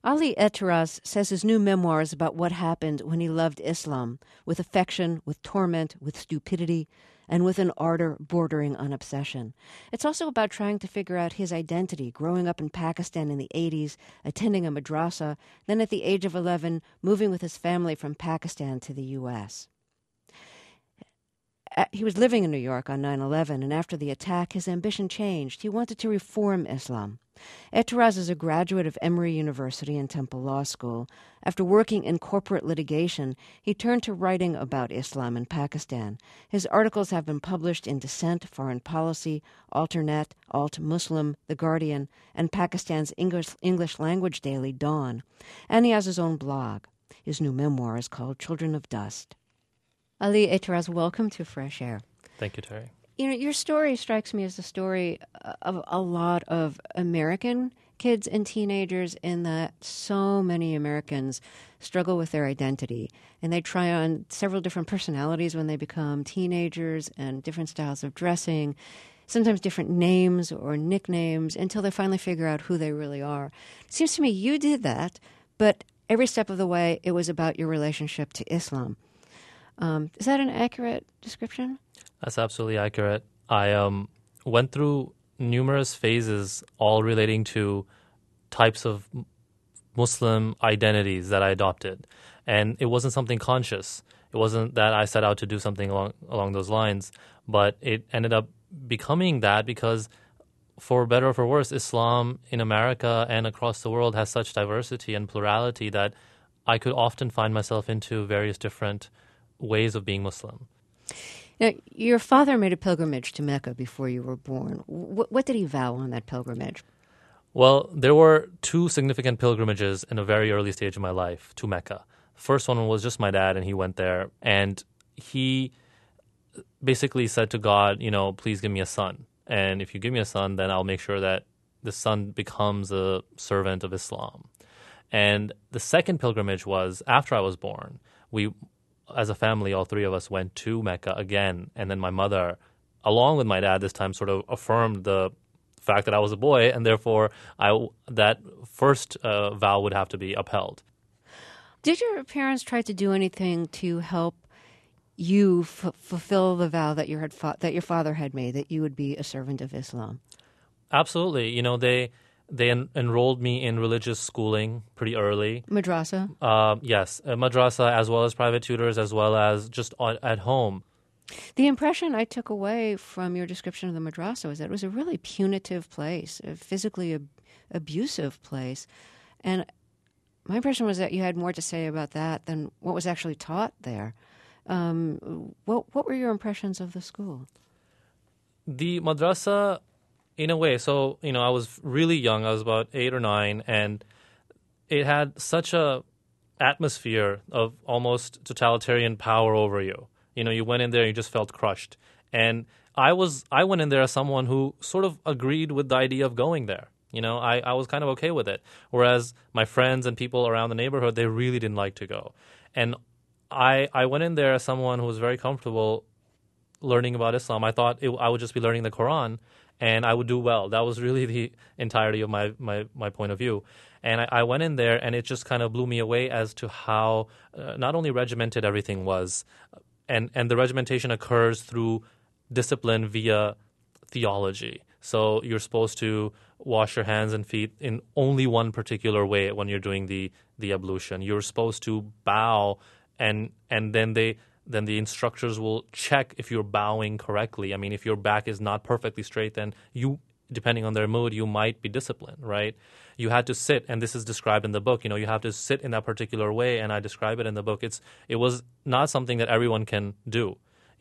Ali Etraz says his new memoir is about what happened when he loved Islam, with affection, with torment, with stupidity, and with an ardor bordering on obsession. It's also about trying to figure out his identity, growing up in Pakistan in the 80s, attending a madrasa, then at the age of 11, moving with his family from Pakistan to the U.S. He was living in New York on 9/11, and after the attack, his ambition changed. He wanted to reform Islam. Etraz is a graduate of Emory University and Temple Law School. After working in corporate litigation, he turned to writing about Islam in Pakistan. His articles have been published in Dissent, Foreign Policy, Alternet, Alt Muslim, The Guardian, and Pakistan's English language daily, Dawn. And he has his own blog. His new memoir is called Children of Dust. Ali Etraz, welcome to Fresh Air. Thank you, Terry. You know, your story strikes me as the story of a lot of American kids and teenagers, in that so many Americans struggle with their identity, and they try on several different personalities when they become teenagers, and different styles of dressing, sometimes different names or nicknames, until they finally figure out who they really are. It seems to me you did that, but every step of the way it was about your relationship to Islam. Is that an accurate description? That's absolutely accurate. I went through numerous phases, all relating to types of Muslim identities that I adopted. And it wasn't something conscious. It wasn't that I set out to do something along those lines, but it ended up becoming that because, for better or for worse, Islam in America and across the world has such diversity and plurality that I could often find myself into various different ways of being Muslim. Now, your father made a pilgrimage to Mecca before you were born. What did he vow on that pilgrimage? Well, there were two significant pilgrimages in a very early stage of my life to Mecca. First one was just my dad, and he went there, and he basically said to God, please give me a son. And if you give me a son, then I'll make sure that the son becomes a servant of Islam. And the second pilgrimage was after I was born. We, as a family, all three of us went to Mecca again. And then my mother, along with my dad this time, sort of affirmed the fact that I was a boy, and therefore that first vow would have to be upheld. Did your parents try to do anything to help you fulfill the vow that your father had made, that you would be a servant of Islam? Absolutely. They enrolled me in religious schooling pretty early. Madrasa? Yes, madrasa, as well as private tutors, as well as just at home. The impression I took away from your description of the madrasa was that it was a really punitive place, a physically abusive place. And my impression was that you had more to say about that than what was actually taught there. What were your impressions of the school? The madrasa, in a way, so, I was really young. I was about 8 or 9, and it had such a atmosphere of almost totalitarian power over you. You went in there, you just felt crushed. And I went in there as someone who sort of agreed with the idea of going there. I was kind of okay with it. Whereas my friends and people around the neighborhood, they really didn't like to go. And I went in there as someone who was very comfortable learning about Islam. I thought I would just be learning the Quran, and I would do well. That was really the entirety of my point of view. And I went in there, and it just kind of blew me away as to how not only regimented everything was, and the regimentation occurs through discipline via theology. So you're supposed to wash your hands and feet in only one particular way when you're doing the ablution. You're supposed to bow, and then the instructors will check if you're bowing correctly. I mean, if your back is not perfectly straight, then you, depending on their mood, you might be disciplined, right? You had to sit, and this is described in the book. You have to sit in that particular way, and I describe it in the book. It was not something that everyone can do,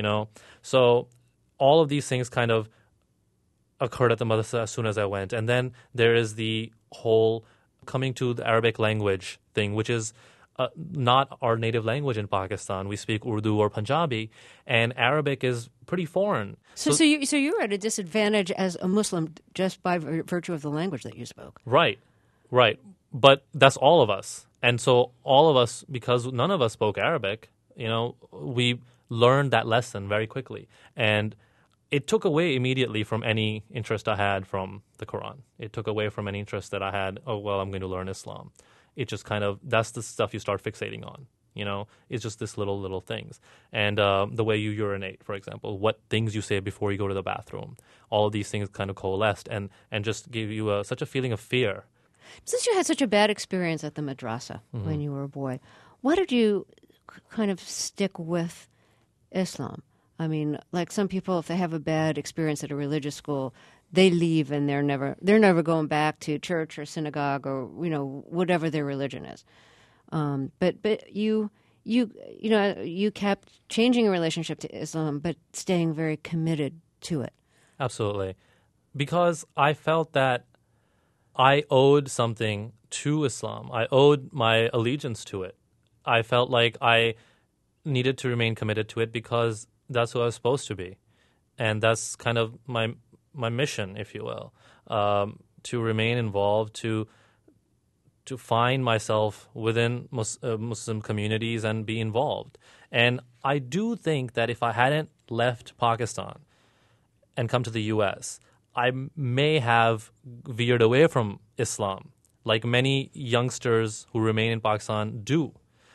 So all of these things kind of occurred at the madrasa as soon as I went. And then there is the whole coming to the Arabic language thing, which is not our native language in Pakistan. We speak Urdu or Punjabi, and Arabic is pretty foreign. So you were at a disadvantage as a Muslim just by virtue of the language that you spoke. Right. But that's all of us. And so all of us, because none of us spoke Arabic, we learned that lesson very quickly. And it took away immediately from any interest I had from the Quran. It took away from any interest that I had, I'm going to learn Islam. it just kind of, that's the stuff you start fixating on. It's just this little things. And the way you urinate, for example, what things you say before you go to the bathroom, all of these things kind of coalesced and just give you such a feeling of fear. Since you had such a bad experience at the madrasa when you were a boy, why did you kind of stick with Islam? I mean, like some people, if they have a bad experience at a religious school, they leave and they're never going back to church or synagogue or whatever their religion is. But you kept changing your relationship to Islam, but staying very committed to it. Absolutely, because I felt that I owed something to Islam. I owed my allegiance to it. I felt like I needed to remain committed to it because that's who I was supposed to be, and that's kind of my mission, if you will, to remain involved, to find myself within Muslim communities and be involved. And I do think that if I hadn't left Pakistan and come to the U.S., I may have veered away from Islam, like many youngsters who remain in Pakistan do.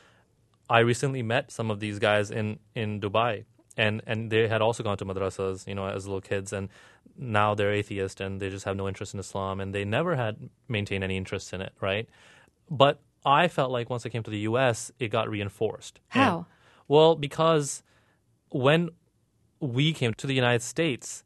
I recently met some of these guys in Dubai, and they had also gone to madrasas, as little kids, and now they're atheist and they just have no interest in Islam, and they never had maintained any interest in it, right? But I felt like once I came to the U.S., it got reinforced. How? Well, because when we came to the United States,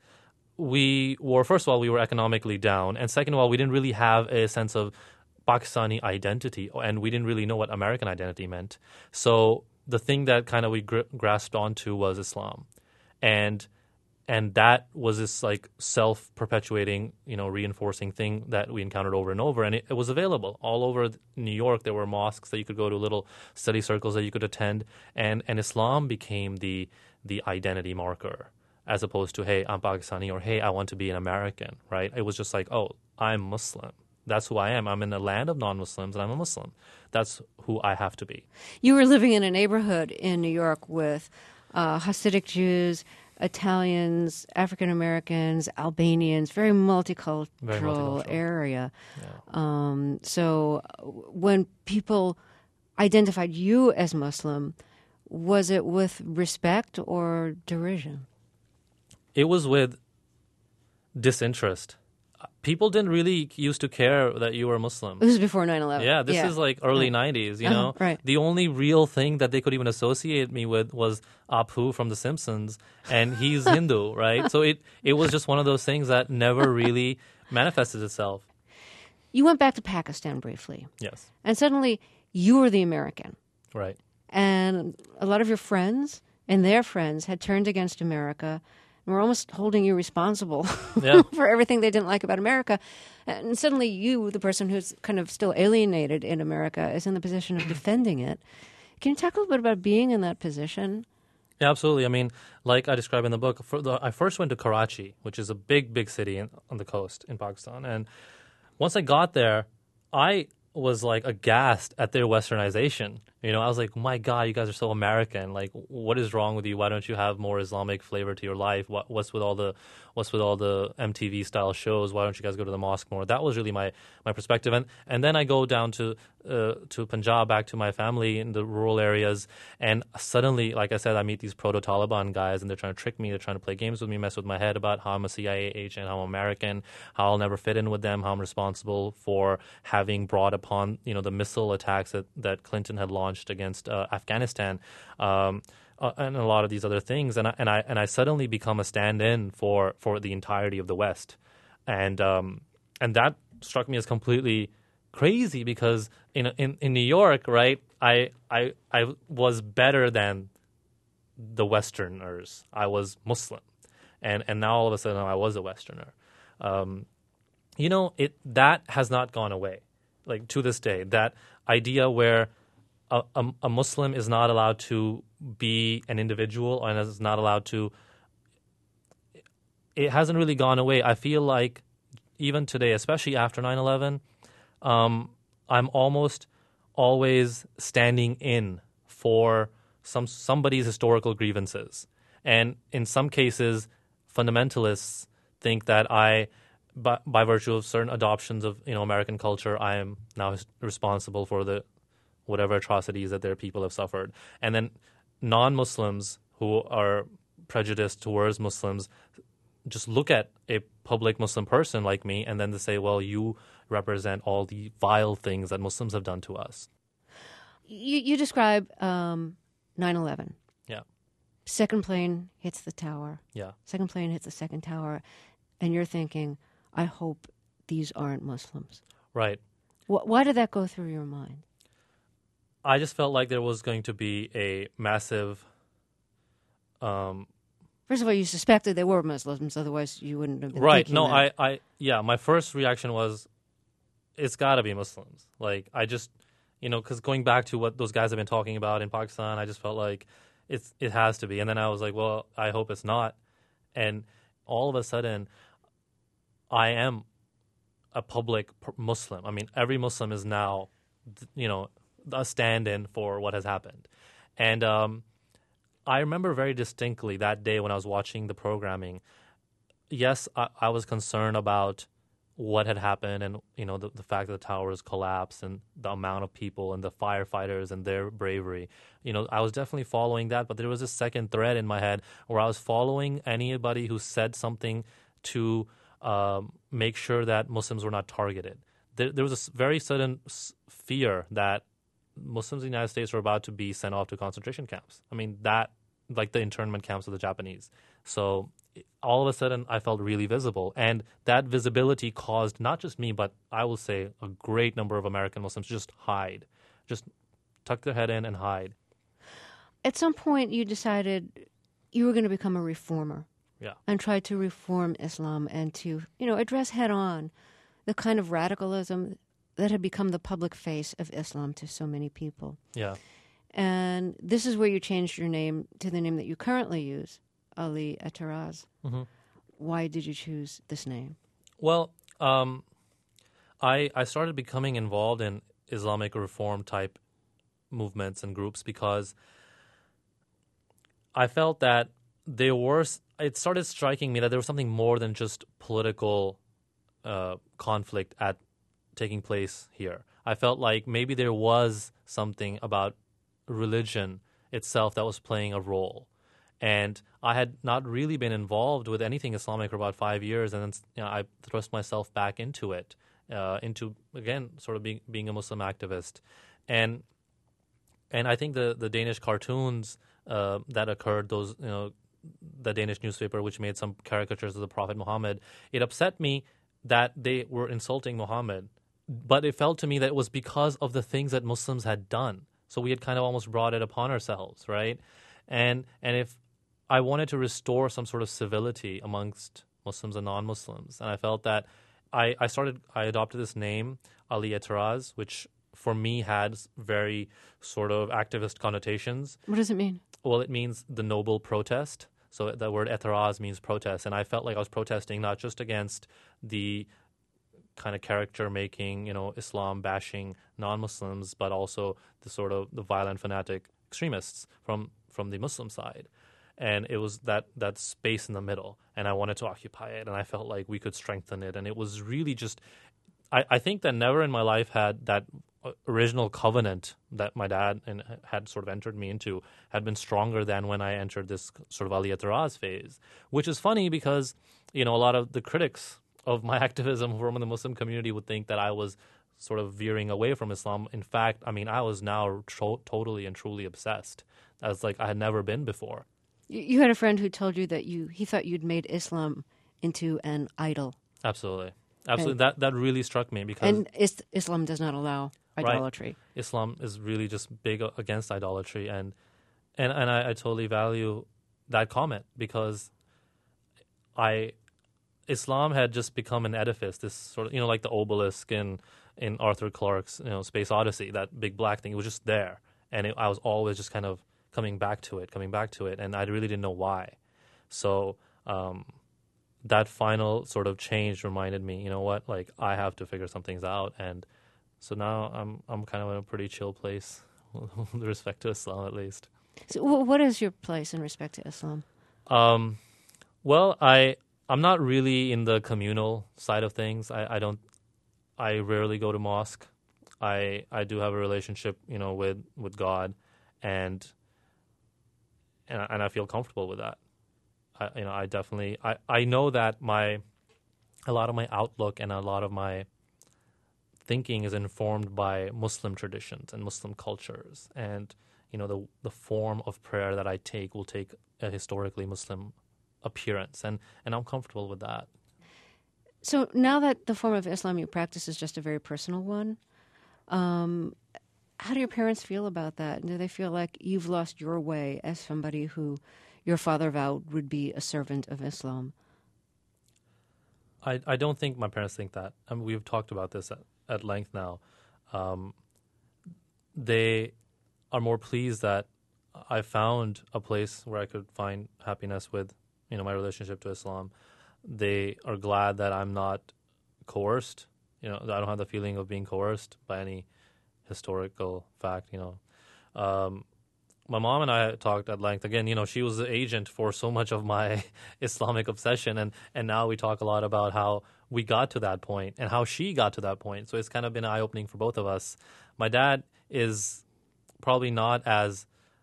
first of all, we were economically down, and second of all, we didn't really have a sense of Pakistani identity, and we didn't really know what American identity meant. So the thing that kind of we grasped onto was Islam, and that was this like self-perpetuating, reinforcing thing that we encountered over and over, and it was available all over New York. There were mosques that you could go to, little study circles that you could attend, and Islam became the identity marker, as opposed to, hey, I'm Pakistani, or hey, I want to be an American, right? It was just like, oh, I'm Muslim. That's who I am. I'm in a land of non-Muslims, and I'm a Muslim. That's who I have to be. You were living in a neighborhood in New York with Hasidic Jews, Italians, African Americans, Albanians, very multicultural area. Yeah. So when people identified you as Muslim, was it with respect or derision? It was with disinterest. People didn't really used to care that you were Muslim. This is before 9/11. Yeah, this is like early 90s, Right. The only real thing that they could even associate me with was Apu from The Simpsons, and he's Hindu, right? So it was just one of those things that never really manifested itself. You went back to Pakistan briefly. Yes. And suddenly you were the American. Right. And a lot of your friends and their friends had turned against America. We're almost holding you responsible for everything they didn't like about America. And suddenly you, the person who's kind of still alienated in America, is in the position of defending it. Can you talk a little bit about being in that position? Yeah, absolutely. I mean, like I describe in the book, I first went to Karachi, which is a big city on the coast in Pakistan. And once I got there, I was like aghast at their westernization. I was like, my God, you guys are so American. Like, what is wrong with you? Why don't you have more Islamic flavor to your life? What's with all the MTV style shows? Why don't you guys go to the mosque more? That was really my perspective. And then I go down to Punjab, back to my family in the rural areas, and suddenly, like I said, I meet these proto-Taliban guys, and they're trying to trick me. They're trying to play games with me, mess with my head about how I'm a CIA agent, how I'm American, how I'll never fit in with them, how I'm responsible for having brought upon the missile attacks that Clinton had launched against Afghanistan, and a lot of these other things, and I suddenly become a stand-in for the entirety of the West, and that struck me as completely crazy because in New York, right, I was better than the Westerners. I was Muslim, and now all of a sudden I was a Westerner. That has not gone away, like to this day. That idea where a Muslim is not allowed to be an individual and is not allowed to. It hasn't really gone away. I feel like even today, especially after 9/11, I'm almost always standing in for somebody's historical grievances. And in some cases, fundamentalists think that I by virtue of certain adoptions of American culture, I am now responsible for the whatever atrocities that their people have suffered. And then non-Muslims who are prejudiced towards Muslims just look at a public Muslim person like me, and then they say, well, you represent all the vile things that Muslims have done to us. You describe 9/11. Yeah. Second plane hits the tower. Yeah. Second plane hits the second tower. And you're thinking, I hope these aren't Muslims. Right. Why did that go through your mind? I just felt like there was going to be a massive... First of all, you suspected they were Muslims, otherwise you wouldn't have been Right. thinking No, that. my first reaction was, it's got to be Muslims. Like, I just, because going back to what those guys have been talking about in Pakistan, I just felt like it has to be. And then I was like, well, I hope it's not. And all of a sudden, I am a public Muslim. I mean, every Muslim is now, a stand-in for what has happened. And I remember very distinctly that day when I was watching the programming. Yes, I was concerned about what had happened and, the fact that the towers collapsed and the amount of people and the firefighters and their bravery. I was definitely following that, but there was a second thread in my head where I was following anybody who said something to make sure that Muslims were not targeted. There was a very sudden fear that Muslims in the United States were about to be sent off to concentration camps. I mean, that, like the internment camps of the Japanese. So all of a sudden, I felt really visible. And that visibility caused not just me, but I will say a great number of American Muslims to just hide, just tuck their head in and hide. At some point, you decided you were going to become a reformer. Yeah. And try to reform Islam and to, address head on the kind of radicalism that had become the public face of Islam to so many people. Yeah. And this is where you changed your name to the name that you currently use, Ali Eteraz. Mm-hmm. Why did you choose this name? Well, I started becoming involved in Islamic reform type movements and groups because I felt that it started striking me that there was something more than just political conflict taking place here. I felt like maybe there was something about religion itself that was playing a role. And I had not really been involved with anything Islamic for about 5 years, and then I thrust myself back into it, into, again, sort of being a Muslim activist. And I think the Danish cartoons that occurred, those, the Danish newspaper, which made some caricatures of the Prophet Muhammad, it upset me that they were insulting Muhammad. But it felt to me that it was because of the things that Muslims had done. So we had kind of almost brought it upon ourselves, right? And if I wanted to restore some sort of civility amongst Muslims and non-Muslims, and I felt that I adopted this name, Ali Eteraz, which for me had very sort of activist connotations. What does it mean? Well, it means the noble protest. So the word Eteraz means protest, and I felt like I was protesting not just against the kind of character-making, Islam-bashing non-Muslims, but also the violent fanatic extremists from the Muslim side. And it was that space in the middle, and I wanted to occupy it, and I felt like we could strengthen it. And it was really just, I think that never in my life had that original covenant that my dad had sort of entered me into had been stronger than when I entered this sort of Ali Eteraz phase, which is funny because, a lot of the critics of my activism from the Muslim community would think that I was sort of veering away from Islam. In fact, I was now totally and truly obsessed, as like I had never been before. You had a friend who told you that he thought you'd made Islam into an idol. Absolutely. That really struck me because... And Islam does not allow idolatry. Right. Islam is really just big against idolatry, and I totally value that comment because Islam had just become an edifice, this sort of, like the obelisk in Arthur Clarke's, Space Odyssey, that big black thing. It was just there, and I was always just kind of coming back to it, and I really didn't know why. So that final sort of change reminded me, like I have to figure some things out, and so now I'm kind of in a pretty chill place with respect to Islam, at least. So what is your place in respect to Islam? Well, I'm not really in the communal side of things. I rarely go to mosque. I do have a relationship, with God, and I feel comfortable with that. I definitely I know that a lot of my outlook and a lot of my thinking is informed by Muslim traditions and Muslim cultures, and the form of prayer that I take will take a historically Muslim appearance, and I'm comfortable with that. So now that the form of Islam you practice is just a very personal one, how do your parents feel about that? Do they feel like you've lost your way as somebody who your father vowed would be a servant of Islam? I don't think my parents think that. I mean, we've talked about this at length now. They are more pleased that I found a place where I could find happiness with, my relationship to Islam. They are glad that I'm not coerced. I don't have the feeling of being coerced by any historical fact. My mom and I talked at length. Again, she was the agent for so much of my Islamic obsession, and now we talk a lot about how we got to that point and how she got to that point. So it's kind of been eye-opening for both of us. My dad is probably not as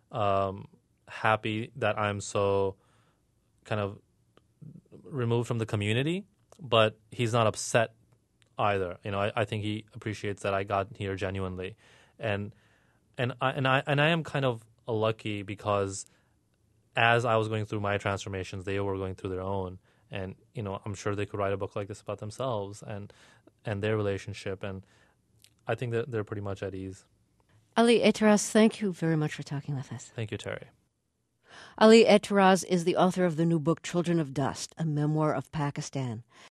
happy that I'm so kind of removed from the community, but he's not upset either. I think he appreciates that I got here genuinely, and I am kind of lucky because as I was going through my transformations, they were going through their own, and I'm sure they could write a book like this about themselves and their relationship, and I think that they're pretty much at ease. Ali Ehteraz, thank you very much for talking with us. Thank you, Terry. Ali Ehteraz is the author of the new book, Children of Dust, a memoir of Pakistan.